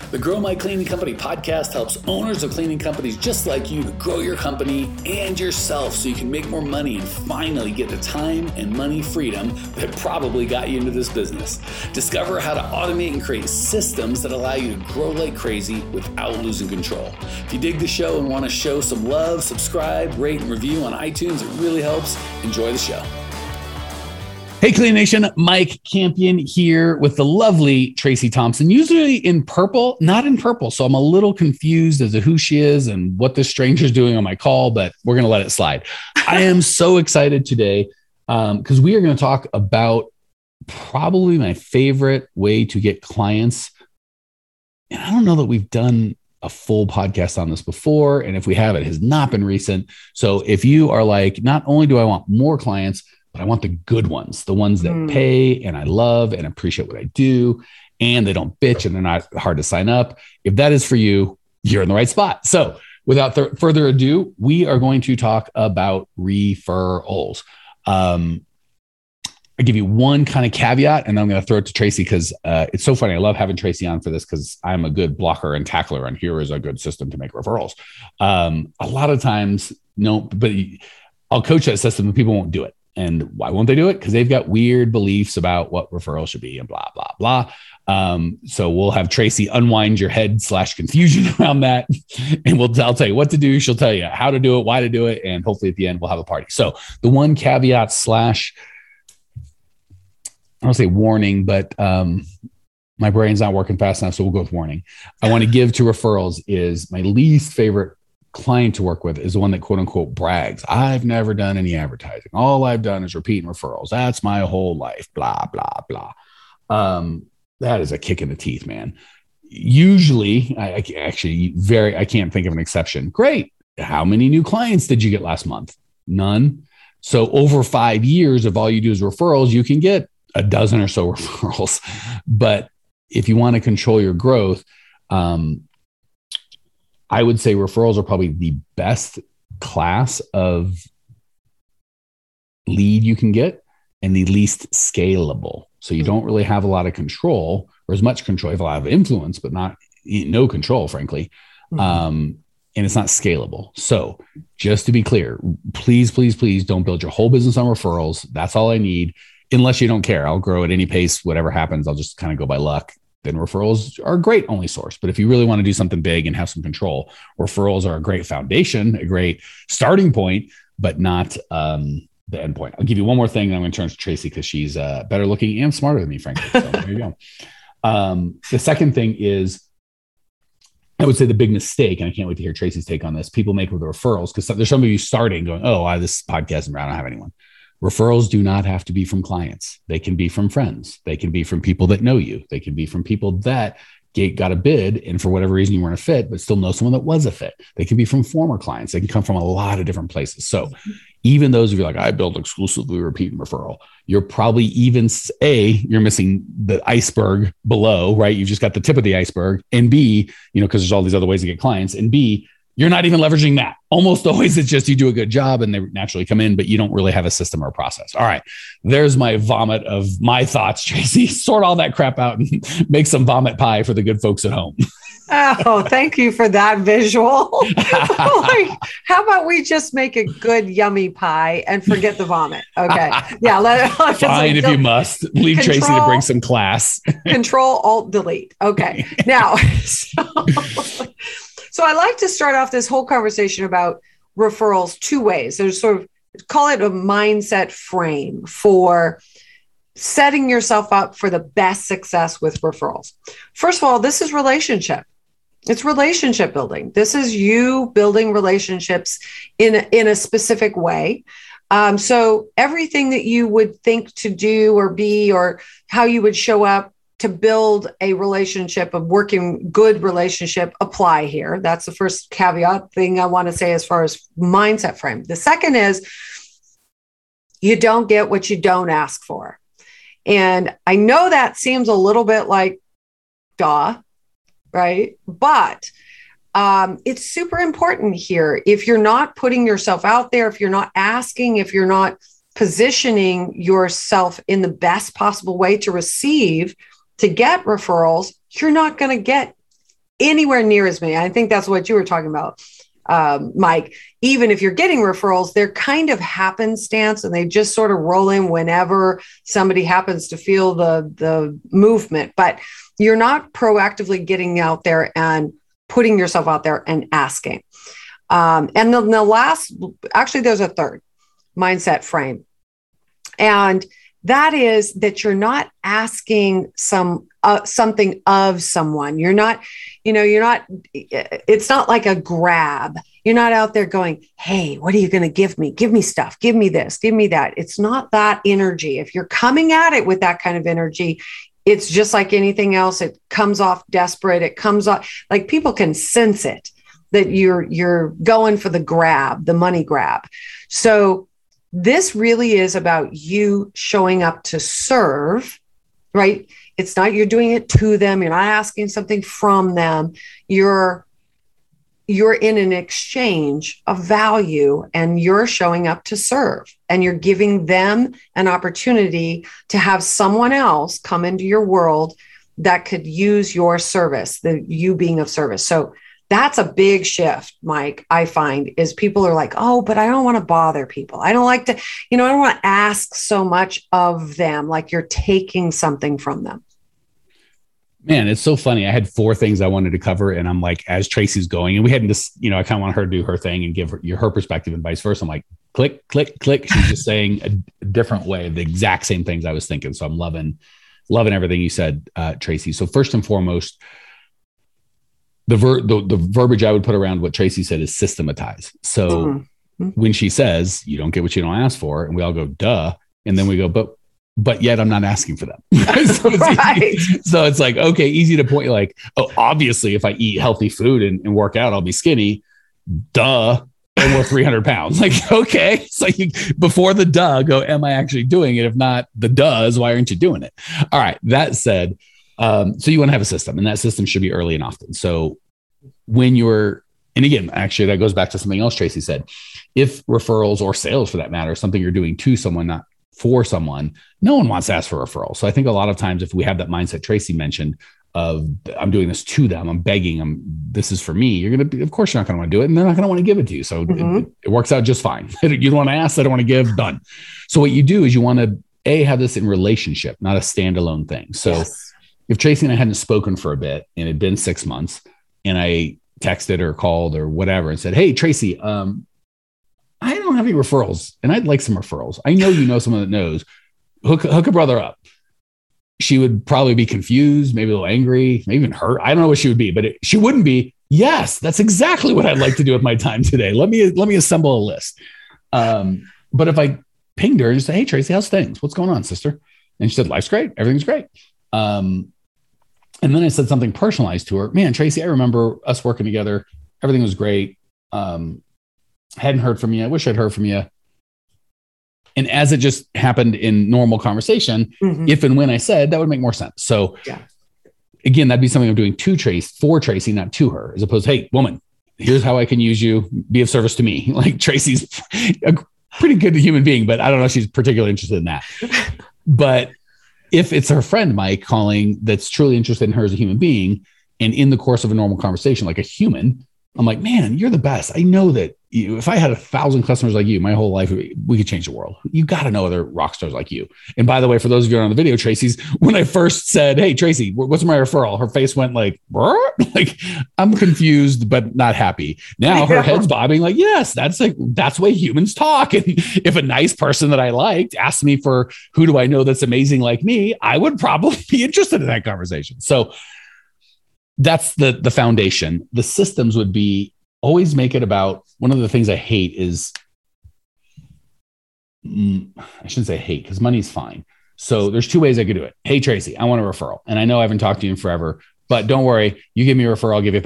The Grow My Cleaning Company podcast helps owners of cleaning companies just like you to grow your company and yourself so you can make more money and finally get the time and money freedom that probably got you into this business. Discover how to automate and create systems that allow you to grow like crazy without losing control. If you dig the show and want to show some love, subscribe, rate, and review on iTunes. It really helps. Enjoy the show. Hey, Clean Nation, Mike Campion here with the lovely Tracy Thompson, usually in purple, not in purple. So I'm a little confused as to who she is and what this stranger's doing on my call, but we're going to let it slide. I am so excited today because we are going to talk about probably my favorite way to get clients. And I don't know that we've done a full podcast on this before. And if we have, it has not been recent. So if you are like, not only do I want more clients, but I want the good ones, the ones that pay and I love and appreciate what I do, and they don't bitch and they're not hard to sign up. If that is for you, you're in the right spot. So without further ado, we are going to talk about referrals. I give you one kind of caveat, and I'm going to throw it to Tracy because it's so funny. I love having Tracy on for this because I'm a good blocker and tackler, and here is a good system to make referrals. A lot of times, no, but I'll coach that system and people won't do it. And why won't they do it? Because they've got weird beliefs about what referrals should be and blah, blah, blah. So we'll have Tracy unwind your head / confusion around that. And I'll tell you what to do. She'll tell you how to do it, why to do it. And hopefully at the end, we'll have a party. So the one caveat / I don't say warning, but my brain's not working fast enough. So we'll go with warning. I want to give to referrals is my least favorite client to work with is the one that quote unquote brags. I've never done any advertising. All I've done is repeating referrals. That's my whole life. Blah, blah, blah. That is a kick in the teeth, man. Usually I can't think of an exception. Great. How many new clients did you get last month? None. So over 5 years, if all you do is referrals, you can get a dozen or so referrals. But if you want to control your growth, I would say referrals are probably the best class of lead you can get and the least scalable. So you don't really have a lot of control or as much control. You have a lot of influence, but no control, frankly. And it's not scalable. So just to be clear, please, please, please don't build your whole business on referrals. That's all I need. Unless you don't care. I'll grow at any pace. Whatever happens, I'll just kind of go by luck. Then referrals are a great only source. But if you really want to do something big and have some control, referrals are a great foundation, a great starting point, but not the end point. I'll give you one more thing, and I'm going to turn to Tracy because she's better looking and smarter than me, frankly. So there you go. The second thing is, I would say the big mistake, and I can't wait to hear Tracy's take on this, people make with the referrals, because there's some of you starting going, this podcast, I don't have anyone. Referrals do not have to be from clients. They can be from friends. They can be from people that know you. They can be from people that got a bid and for whatever reason you weren't a fit, but still know someone that was a fit. They can be from former clients. They can come from a lot of different places. So even those of you like, I build exclusively repeat and referral, you're probably you're missing the iceberg below, right? You've just got the tip of the iceberg. And B, because there's all these other ways to get clients. And B, you're not even leveraging that. Almost always it's just you do a good job and they naturally come in, but you don't really have a system or a process. All right. There's my vomit of my thoughts, Tracy. Sort all that crap out and make some vomit pie for the good folks at home. Oh, thank you for that visual. How about we just make a good yummy pie and forget the vomit? Okay. Yeah. Fine, if you must. Leave Tracy to bring some class. Control, Alt, Delete. Okay. Now, so I like to start off this whole conversation about referrals two ways. There's sort of, call it a mindset frame for setting yourself up for the best success with referrals. First of all, this is relationship. It's relationship building. This is you building relationships in a specific way. So everything that you would think to do or be, or how you would show up to build a relationship, a working good relationship, apply here. That's the first caveat thing I want to say as far as mindset frame. The second is you don't get what you don't ask for. And I know that seems a little bit like duh, right? But it's super important here. If you're not putting yourself out there, if you're not asking, if you're not positioning yourself in the best possible way to receive, to get referrals, you're not going to get anywhere near as many. I think that's what you were talking about, Mike. Even if you're getting referrals, they're kind of happenstance and they just sort of roll in whenever somebody happens to feel the movement. But you're not proactively getting out there and putting yourself out there and asking. And then the last, actually, there's a third mindset frame. And that is that you're not asking something of someone. You're not, it's not like a grab. You're not out there going, hey, what are you going to give me? Give me stuff. Give me this. Give me that. It's not that energy. If you're coming at it with that kind of energy, it's just like anything else. It comes off desperate. It comes off like people can sense it, that you're going for the grab, the money grab. So this really is about you showing up to serve, right? It's not you're doing it to them. You're not asking something from them. You're in an exchange of value and you're showing up to serve and you're giving them an opportunity to have someone else come into your world that could use your service, you being of service. So that's a big shift, Mike, I find, is people are like, oh, but I don't want to bother people. I don't like to, I don't want to ask so much of them, like you're taking something from them. Man, it's so funny. I had 4 things I wanted to cover. And I'm like, as Tracy's going, and we hadn't just, I kind of want her to do her thing and give her perspective and vice versa. I'm like, click, click, click. She's just saying a different way, the exact same things I was thinking. So I'm loving everything you said, Tracy. So first and foremost, the verbiage I would put around what Tracy said is systematize. So when she says, you don't get what you don't ask for, and we all go, duh. And then we go, but yet I'm not asking for them. So it's like, okay, easy to point, like, oh, obviously if I eat healthy food and work out, I'll be skinny. Duh. And we're 300 pounds. Like, okay. It's like before the duh, go, am I actually doing it? If not, the duh is why aren't you doing it? All right. That said, so you want to have a system, and that system should be early and often. So when and again, actually that goes back to something else Tracy said, if referrals or sales for that matter, something you're doing to someone, not for someone, no one wants to ask for a referral. So I think a lot of times if we have that mindset Tracy mentioned of I'm doing this to them, I'm begging them, this is for me, you're going to be, of course you're not going to want to do it. And they're not going to want to give it to you. So it works out just fine. You don't want to ask, I don't want to give, done. So what you do is you want to have this in relationship, not a standalone thing. So if Tracy and I hadn't spoken for a bit and it had been 6 months and I texted or called or whatever and said, hey, Tracy, I don't have any referrals and I'd like some referrals. I know, someone that knows, hook a brother up. She would probably be confused, maybe a little angry, maybe even hurt. I don't know what she would be, but she wouldn't be. Yes, that's exactly what I'd like to do with my time today. Let me assemble a list. But if I pinged her and said, hey, Tracy, how's things? What's going on, sister? And she said, life's great. Everything's great. And then I said something personalized to her. Man, Tracy, I remember us working together. Everything was great. Hadn't heard from you. I wish I'd heard from you. And as it just happened in normal conversation, if and when I said, that would make more sense. So again, that'd be something I'm doing for Tracy, not to her, as opposed to, hey, woman, here's how I can use you, be of service to me. Like Tracy's a pretty good human being, but I don't know if she's particularly interested in that. But if it's her friend, Mike, calling that's truly interested in her as a human being, and in the course of a normal conversation, like a human, I'm like, man, you're the best. I know that if I had 1,000 customers like you, my whole life, we could change the world. You got to know other rock stars like you. And by the way, for those of you on the video, Tracy's, when I first said, hey, Tracy, what's my referral? Her face went like, like I'm confused, but not happy. Now her head's bobbing like, yes, that's the way humans talk. And if a nice person that I liked asked me for who do I know that's amazing like me, I would probably be interested in that conversation. So that's the foundation. The systems would be always make it about, one of the things I hate is, I shouldn't say hate because money's fine. So there's 2 ways I could do it. Hey, Tracy, I want a referral. And I know I haven't talked to you in forever, but don't worry. You give me a referral, I'll give you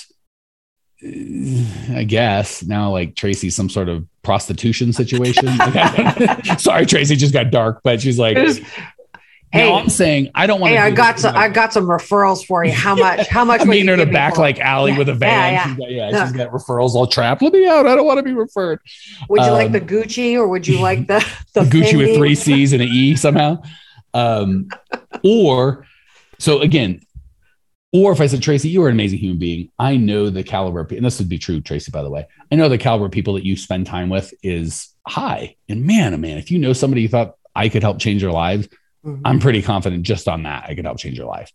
$1,000. I guess now like Tracy's some sort of prostitution situation. Sorry, Tracy just got dark, but she's like, hey, I'm saying I don't want to. Hey, I got some referrals for you. How much? I'm meeting her to back like alley with a van. She's got referrals all trapped. Let me out. I don't want to be referred. Would you like the Gucci or would you like the Gucci Fendi? With 3 C's and an E somehow? Or so again, Or if I said, Tracy, you are an amazing human being. I know the caliber, and this would be true, Tracy, by the way. I know the caliber of people that you spend time with is high. And man, oh man, if you know somebody you thought I could help change their lives, I'm pretty confident just on that I could help change your life.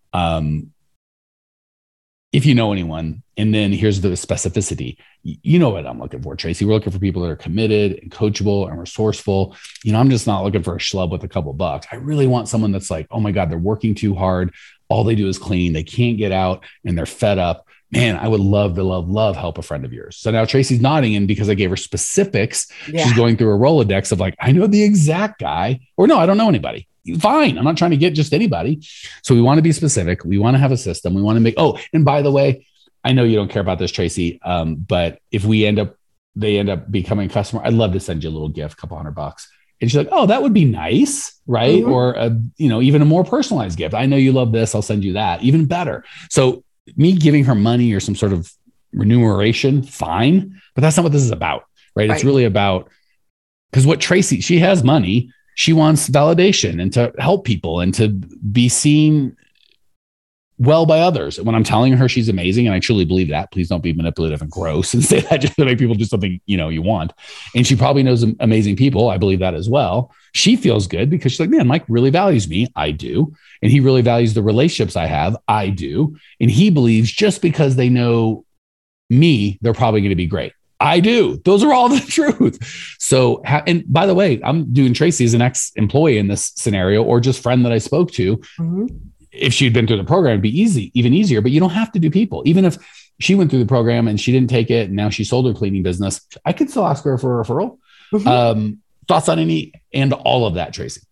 If you know anyone, and then here's the specificity. You know what I'm looking for, Tracy. We're looking for people that are committed and coachable and resourceful. I'm just not looking for a schlub with a couple bucks. I really want someone that's like, oh my God, they're working too hard. All they do is clean. They can't get out and they're fed up. Man, I would love to help a friend of yours. So now Tracy's nodding, and because I gave her specifics, she's going through a Rolodex of like, I know the exact guy, or no, I don't know anybody. Fine. I'm not trying to get just anybody. So we want to be specific. We want to have a system. We want to make, and by the way, I know you don't care about this, Tracy. But if they end up becoming a customer, I'd love to send you a little gift, a couple $100. And she's like, oh, that would be nice. Right. Or, even a more personalized gift. I know you love this. I'll send you that. Even better. So me giving her money or some sort of remuneration, fine. But that's not what this is about. Right. It's really about, because what Tracy, she has money. She wants validation and to help people and to be seen well by others. When I'm telling her she's amazing, and I truly believe that, please don't be manipulative and gross and say that just to make people do something, you want. And she probably knows amazing people. I believe that as well. She feels good because she's like, man, Mike really values me. I do. And he really values the relationships I have. I do. And he believes just because they know me, they're probably going to be great. I do. Those are all the truth. So, and by the way, I'm doing Tracy as an ex-employee in this scenario, or just friend that I spoke to. If she'd been through the program, it'd be even easier, but you don't have to do people. Even if she went through the program and she didn't take it, and now she sold her cleaning business, I could still ask her for a referral. Thoughts on any and all of that, Tracy?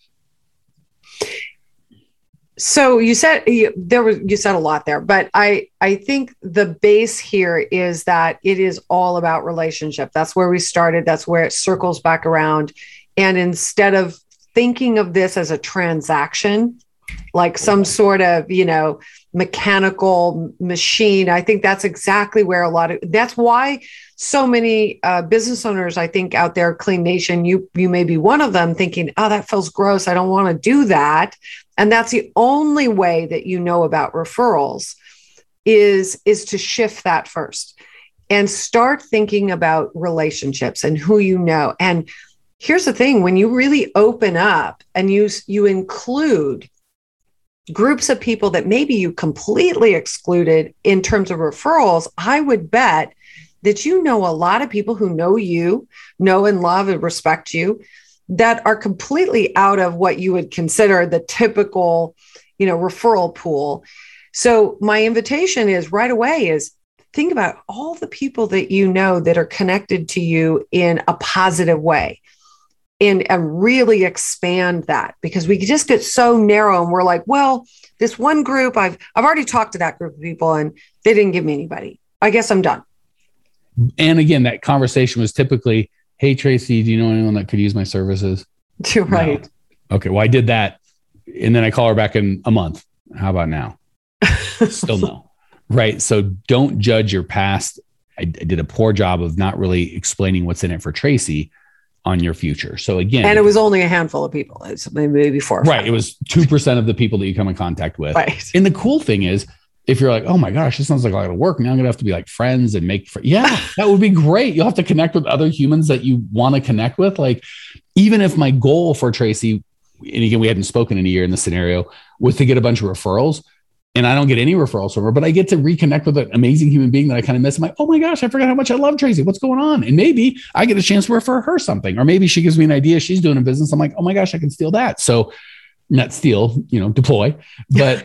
So you said you said a lot there, but I think the base here is that it is all about relationship. That's where we started. That's where it circles back around. And instead of thinking of this as a transaction, like some sort of, mechanical machine, I think that's exactly where that's why so many business owners, I think out there, Clean Nation, you may be one of them, thinking, oh, that feels gross. I don't want to do that. And that's the only way that you know about referrals is to shift that first and start thinking about relationships and who you know. And here's the thing, when you really open up and you include groups of people that maybe you completely excluded in terms of referrals, I would bet that a lot of people who know you, know and love and respect you, that are completely out of what you would consider the typical, referral pool. So my invitation is right away is think about all the people that you know that are connected to you in a positive way. And really expand that, because we just get so narrow and we're like, well, this one group, I've already talked to that group of people and they didn't give me anybody. I guess I'm done. And again, that conversation was typically, hey, Tracy, do you know anyone that could use my services? Right. No. Okay. Well, I did that. And then I call her back in a month. How about now? Still no. Right. So don't judge your past. I did a poor job of not really explaining what's in it for Tracy on your future. So again, and it was only a handful of people. It's maybe 4 or 5. Right. It was 2% of the people that you come in contact with. Right. And the cool thing is, if you're like, oh my gosh, this sounds like a lot of work. Now I'm going to have to be like friends and yeah, that would be great. You'll have to connect with other humans that you want to connect with. Like, even if my goal for Tracy, and again, we hadn't spoken in a year in this scenario, was to get a bunch of referrals, and I don't get any referrals from her, but I get to reconnect with an amazing human being that I kind of miss. I'm like, oh my gosh, I forgot how much I love Tracy. What's going on? And maybe I get a chance to refer her something, or maybe she gives me an idea she's doing a business. I'm like, oh my gosh, I can steal that. So not steal, deploy, but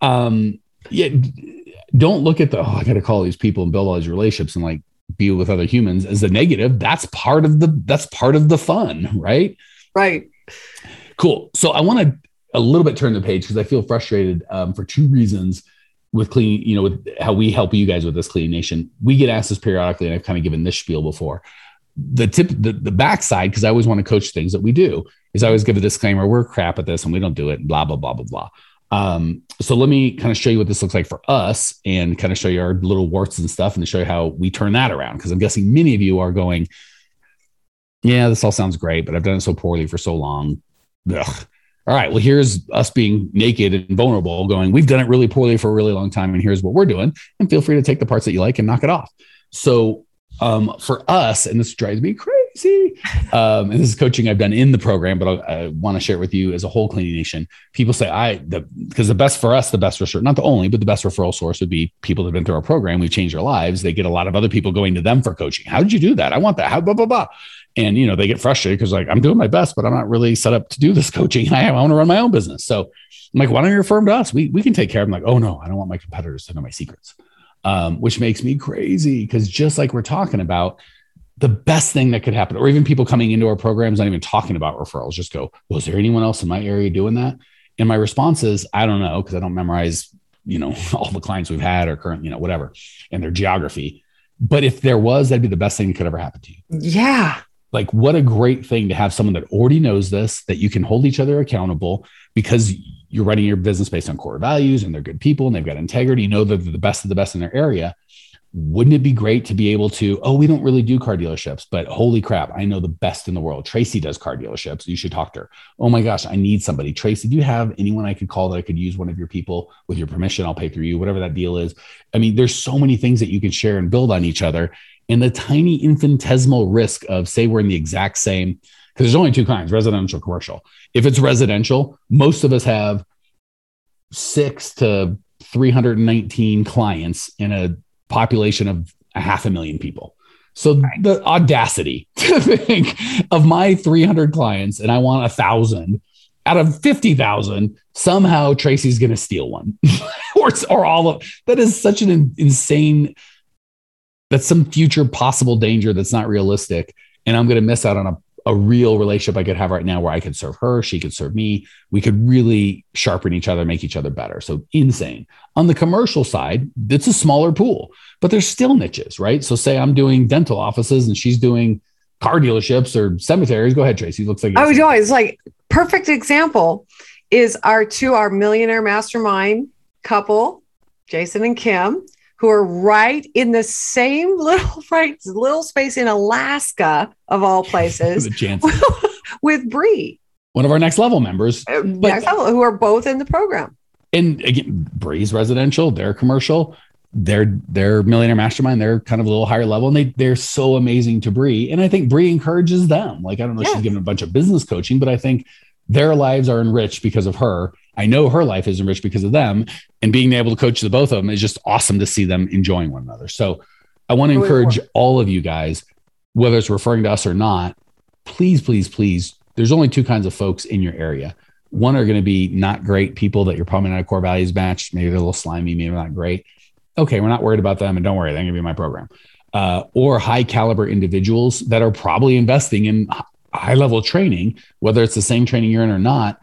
yeah, don't look at I got to call these people and build all these relationships and like be with other humans as a negative. That's part of the fun, right? Right. Cool. So I want to a little bit turn the page because I feel frustrated for 2 reasons with Clean, with how we help you guys with this Clean Nation. We get asked this periodically, and I've kind of given this spiel before. The backside, because I always want to coach things that we do, is I always give a disclaimer: we're crap at this and we don't do it, and blah, blah, blah, blah, blah. So let me kind of show you what this looks like for us and kind of show you our little warts and stuff and to show you how we turn that around. Because I'm guessing many of you are going, yeah, this all sounds great, but I've done it so poorly for so long. Ugh. all right, well, here's us being naked and vulnerable going, we've done it really poorly for a really long time. And here's what we're doing. And feel free to take the parts that you like and knock it off. So for us, and this drives me crazy, and this is coaching I've done in the program, but I want to share it with you as a whole Cleaning Nation. People say because the best for us, the best referral, not the only, but the best referral source would be people that have been through our program. We've changed their lives. They get a lot of other people going to them for coaching. How did you do that? I want that. How blah, blah, blah. And, they get frustrated because like, I'm doing my best, but I'm not really set up to do this coaching. I want to run my own business. So I'm like, why don't you refer them to us? We can take care of them. Like, oh no, I don't want my competitors to know my secrets, which makes me crazy. Because just like we're talking about, the best thing that could happen, or even people coming into our programs, not even talking about referrals, just go, well, is there anyone else in my area doing that? And my response is, I don't know, because I don't memorize, all the clients we've had or current, whatever, and their geography. But if there was, that'd be the best thing that could ever happen to you. Yeah. Like, what a great thing to have someone that already knows this, that you can hold each other accountable because you're running your business based on core values and they're good people and they've got integrity. They're the best of the best in their area. Wouldn't it be great to be able to, we don't really do car dealerships, but holy crap, I know the best in the world. Tracy does car dealerships. You should talk to her. Oh my gosh, I need somebody. Tracy, do you have anyone I could call that I could use one of your people? With your permission, I'll pay through you, whatever that deal is. I mean, there's so many things that you can share and build on each other. And the tiny infinitesimal risk of, say, we're in the exact same, because there's only two kinds, residential, commercial. If it's residential, most of us have 6 to 319 clients in a population of 500,000 people. So the audacity to think of my 300 clients and I want 1,000 out of 50,000, somehow Tracy's going to steal one or all of that is such an insane, that's some future possible danger that's not realistic. And I'm going to miss out on a real relationship I could have right now where I could serve her, she could serve me. We could really sharpen each other, make each other better. So insane. On the commercial side, it's a smaller pool, but there's still niches, right? So say I'm doing dental offices and she's doing car dealerships or cemeteries. Go ahead, Tracy. Looks like it's like perfect example is our millionaire mastermind couple, Jason and Kim, who are right in the same little space in Alaska, of all places, with Bree. One of our next level members. Who are both in the program. And again, Bree's residential, they're commercial, they're millionaire mastermind, they're kind of a little higher level, and they're so amazing to Bree. And I think Bree encourages them. Like, I don't know if she's given a bunch of business coaching, but I think their lives are enriched because of her. I know her life is enriched because of them, and being able to coach the both of them is just awesome to see them enjoying one another. So I want to encourage all of you guys, whether it's referring to us or not, please, please, please. There's only two kinds of folks in your area. One are going to be not great people that you're probably not a core values match. Maybe they're a little slimy, maybe not great. Okay, we're not worried about them, and don't worry, they're going to be in my program. Or high caliber individuals that are probably investing in high level training, whether it's the same training you're in or not.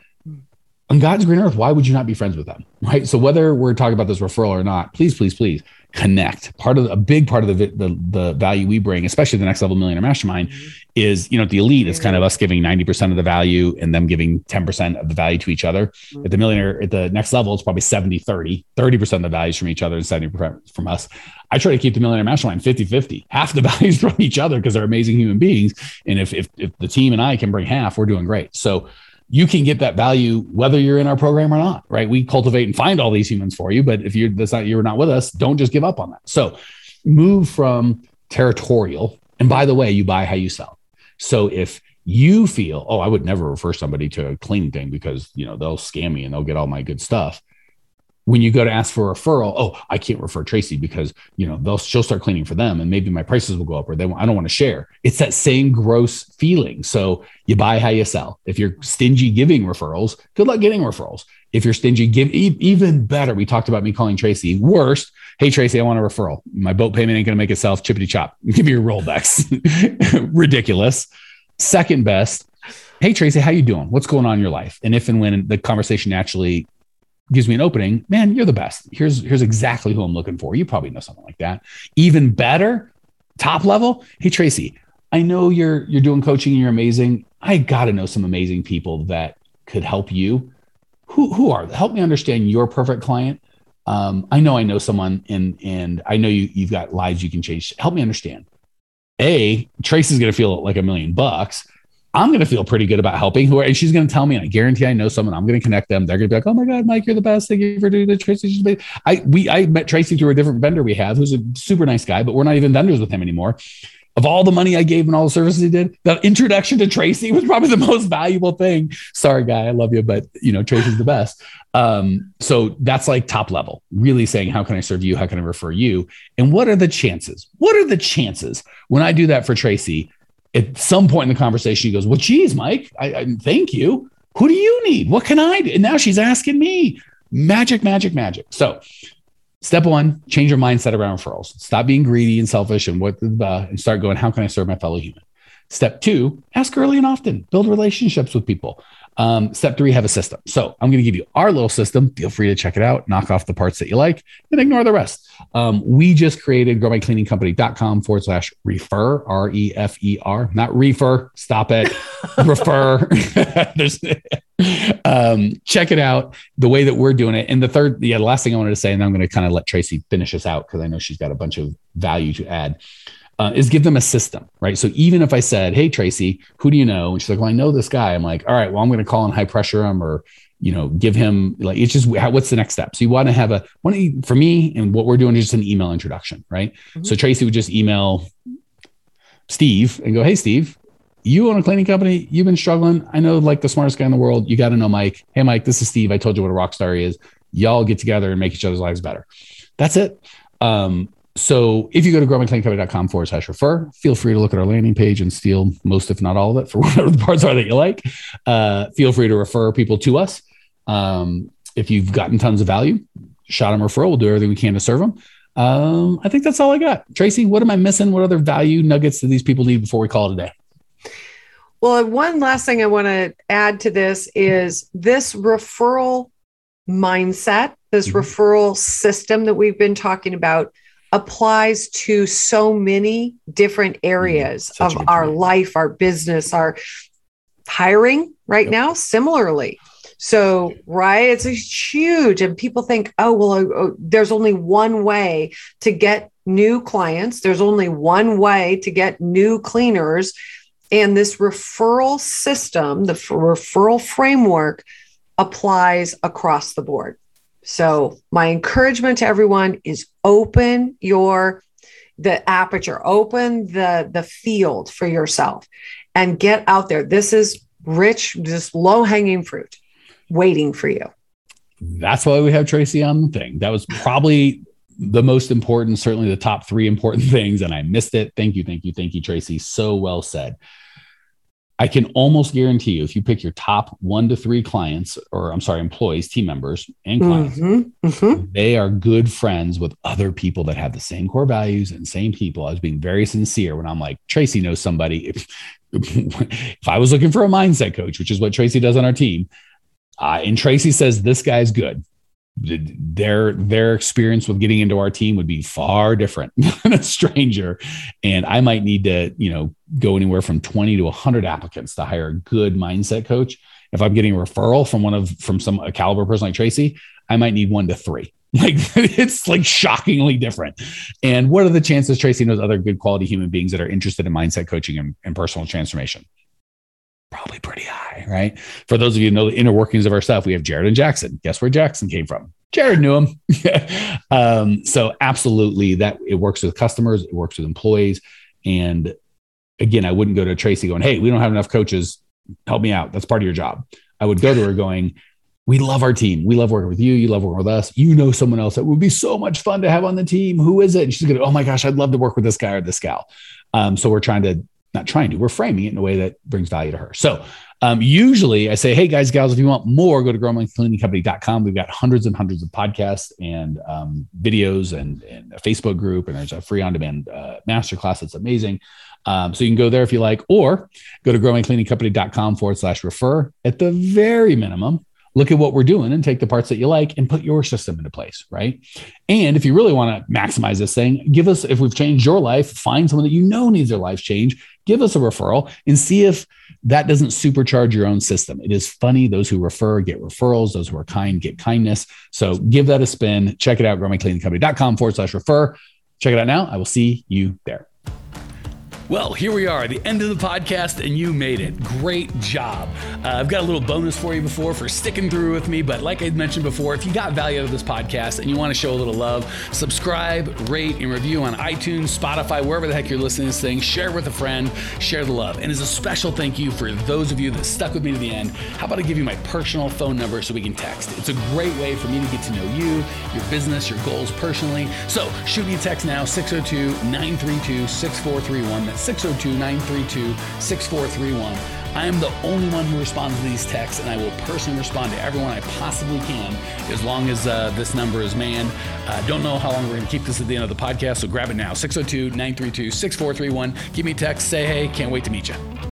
On God's green earth, why would you not be friends with them? Right. So whether we're talking about this referral or not, please, please, please connect. A big part of the value we bring, especially the Next Level Millionaire Mastermind, is, at the elite, it's kind of us giving 90% of the value and them giving 10% of the value to each other. At the next level, it's probably 30% of the values from each other and 70% from us. I try to keep the Millionaire Mastermind 50-50, half the values from each other because they're amazing human beings. And if the team and I can bring half, we're doing great. So you can get that value whether you're in our program or not, right? We cultivate and find all these humans for you, but if you're not with us, don't just give up on that. So move from territorial. And by the way, you buy how you sell. So if you feel, I would never refer somebody to a cleaning thing because, they'll scam me and they'll get all my good stuff. When you go to ask for a referral, I can't refer Tracy because, she'll start cleaning for them and maybe my prices will go up or I don't want to share. It's that same gross feeling. So you buy how you sell. If you're stingy giving referrals, good luck getting referrals. If you're stingy, even better. We talked about me calling Tracy. Worst, hey, Tracy, I want a referral. My boat payment ain't going to make itself, chippity chop. Give me your Rollex. Ridiculous. Second best, hey, Tracy, how you doing? What's going on in your life? And if and when the conversation naturally gives me an opening, man, you're the best. Here's exactly who I'm looking for. You probably know something like that. Even better, top level. Hey, Tracy, I know you're doing coaching and you're amazing. I got to know some amazing people that could help you. Who are they? Help me understand your perfect client. I know someone and I know you've got lives you can change. Help me understand. Tracy's going to feel like $1 million. I'm going to feel pretty good about helping her. And she's going to tell me, and I guarantee I know someone, I'm going to connect them. They're going to be like, oh my God, Mike, you're the best. Thank you for doing this. Tracy, I met Tracy through a different vendor we have, who's a super nice guy, but we're not even vendors with him anymore. Of all the money I gave and all the services he did, the introduction to Tracy was probably the most valuable thing. Sorry, guy, I love you, but Tracy's the best. So that's like top level, really saying, how can I serve you? How can I refer you? And what are the chances? What are the chances when I do that for Tracy? At some point in the conversation, he goes, well, geez, Mike, I thank you. Who do you need? What can I do? And now she's asking me. Magic, magic, magic. So step one, change your mindset around referrals. Stop being greedy and selfish and start going, how can I serve my fellow human? Step two, ask early and often. Build relationships with people. Step three, have a system. So I'm going to give you our little system. Feel free to check it out. Knock off the parts that you like and ignore the rest. We just created growmycleaningcompany.com/refer, REFER, not reefer. Stop it. Refer. Check it out the way that we're doing it. And the last thing I wanted to say, and I'm going to kind of let Tracy finish us out because I know she's got a bunch of value to add. Is give them a system, right? So even if I said, hey, Tracy, who do you know? And she's like, well, I know this guy. I'm like, all right, well, I'm going to call and high pressure him or, give him it's just, what's the next step? So you want to have for me, and what we're doing is just an email introduction, right? Mm-hmm. So Tracy would just email Steve and go, hey, Steve, you own a cleaning company. You've been struggling. I know like the smartest guy in the world. You got to know Mike. Hey, Mike, this is Steve. I told you what a rock star he is. Y'all get together and make each other's lives better. That's it. So if you go to growmycleaningcompany.com/refer, feel free to look at our landing page and steal most, if not all of it, for whatever the parts are that you like. Feel free to refer people to us. If you've gotten tons of value, shot them referral. We'll do everything we can to serve them. I think that's all I got. Tracy, what am I missing? What other value nuggets do these people need before we call it a day? Well, one last thing I want to add to this is this referral mindset, this referral system that we've been talking about applies to so many different areas of our life, our business, our hiring right now, similarly. So, right, it's a huge, and people think, there's only one way to get new clients. There's only one way to get new cleaners. And this referral system, the referral framework applies across the board. So my encouragement to everyone is open the aperture, open the field for yourself and get out there. This is rich, just low-hanging fruit waiting for you. That's why we have Tracy on the thing. That was probably the most important, certainly the top 3 important things, and I missed it. Thank you, Tracy. So well said. I can almost guarantee you, if you pick your top 1 to 3 clients, employees, team members, and clients, they are good friends with other people that have the same core values and same people. I was being very sincere when I'm like, Tracy knows somebody. If I was looking for a mindset coach, which is what Tracy does on our team, and Tracy says, this guy's good, their experience with getting into our team would be far different than a stranger. And I might need to, go anywhere from 20 to 100 applicants to hire a good mindset coach. If I'm getting a referral from a caliber person like Tracy, I might need 1 to 3. Like it's like shockingly different. And what are the chances Tracy knows other good quality human beings that are interested in mindset coaching and personal transformation? Probably pretty high, right? For those of you who know the inner workings of our stuff, we have Jared and Jackson. Guess where Jackson came from? Jared knew him. So absolutely, that it works with customers, it works with employees. And again, I wouldn't go to Tracy going, hey, we don't have enough coaches. Help me out. That's part of your job. I would go to her going, we love our team. We love working with you. You love working with us. You know someone else that would be so much fun to have on the team. Who is it? And she's going to, oh my gosh, I'd love to work with this guy or this gal. So we're we're framing it in a way that brings value to her. So usually I say, hey guys, gals, if you want more, go to growmycleaningcompany.com. We've got hundreds and hundreds of podcasts and videos and a Facebook group. And there's a free on-demand masterclass that's amazing. So you can go there if you like, or go to growmycleaningcompany.com/refer. At the very minimum, look at what we're doing and take the parts that you like and put your system into place, right? And if you really want to maximize this thing, give us, if we've changed your life, find someone that you know needs their life change, give us a referral and see if that doesn't supercharge your own system. It is funny. Those who refer get referrals. Those who are kind get kindness. So give that a spin. Check it out, growmycleaningcompany.com/refer. Check it out now. I will see you there. Well, here we are, the end of the podcast, and you made it. Great job. I've got a little bonus for you for sticking through with me, but like I mentioned before, if you got value out of this podcast and you want to show a little love, subscribe, rate, and review on iTunes, Spotify, wherever the heck you're listening to this thing. Share it with a friend, share the love. And as a special thank you for those of you that stuck with me to the end, how about I give you my personal phone number so we can text? It's a great way for me to get to know you, your business, your goals personally. So shoot me a text now, 602-932-6431. That's 602-932-6431. I am the only one who responds to these texts, and I will personally respond to everyone I possibly can as long as this number is manned. Don't know how long we're going to keep this at the end of the podcast, so grab it now, 602-932-6431. Give me a text, say hey, can't wait to meet you.